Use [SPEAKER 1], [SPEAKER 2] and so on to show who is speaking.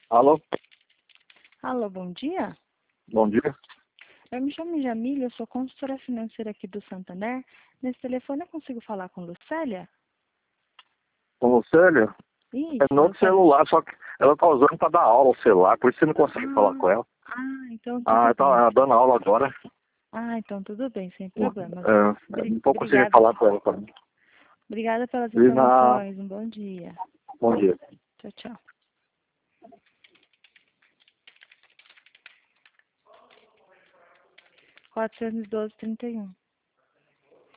[SPEAKER 1] Alô?
[SPEAKER 2] Alô, bom dia.
[SPEAKER 1] Bom dia.
[SPEAKER 2] Eu me chamo Jamília, eu sou consultora financeira aqui do Santander. Nesse telefone eu consigo falar com Lucélia?
[SPEAKER 1] Com Lucélia?
[SPEAKER 2] Isso,
[SPEAKER 1] É no outro
[SPEAKER 2] Lucélia.
[SPEAKER 1] celular, só que ela tá usando pra dar aula o celular, por isso você não consegue falar com ela.
[SPEAKER 2] Então
[SPEAKER 1] Ah,
[SPEAKER 2] tudo bem.
[SPEAKER 1] tá dando aula agora.
[SPEAKER 2] Então tudo bem, sem problemas.
[SPEAKER 1] Não tô conseguindo
[SPEAKER 2] Obrigada.
[SPEAKER 1] falar com ela também.
[SPEAKER 2] Obrigada pelas
[SPEAKER 1] E na...
[SPEAKER 2] informações. Um bom dia.
[SPEAKER 1] Bom dia.
[SPEAKER 2] Tchau, tchau. 412-31.